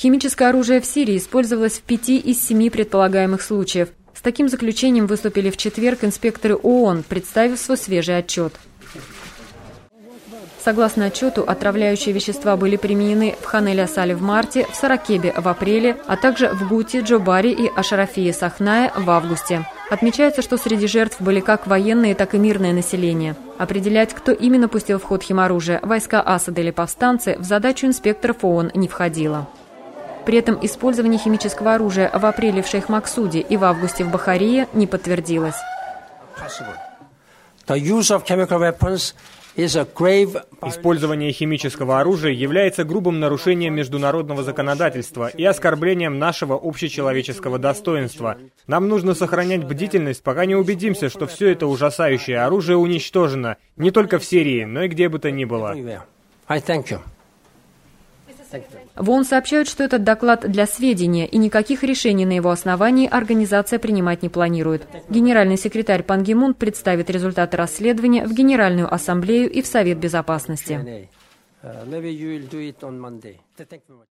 Химическое оружие в Сирии использовалось в 5 из 7 предполагаемых случаев. С таким заключением выступили в четверг инспекторы ООН, представив свой свежий отчет. Согласно отчету, отравляющие вещества были применены в Хан-эль-Асале в марте, в Саракебе в апреле, а также в Гуте, Джобаре и Ашарафии-Сахная в августе. Отмечается, что среди жертв были как военные, так и мирное население. Определять, кто именно пустил в ход химоружие, войска Асада или повстанцы, в задачу инспекторов ООН не входило. При этом использование химического оружия в апреле в Шейх-Максуде и в августе в Бахарие не подтвердилось. Использование химического оружия является грубым нарушением международного законодательства и оскорблением нашего общечеловеческого достоинства. Нам нужно сохранять бдительность, пока не убедимся, что все это ужасающее оружие уничтожено не только в Сирии, но и где бы то ни было. В ООН сообщают, что этот доклад для сведения, и никаких решений на его основании организация принимать не планирует. Генеральный секретарь Пан Ги Мун представит результаты расследования в Генеральную ассамблею и в Совет Безопасности.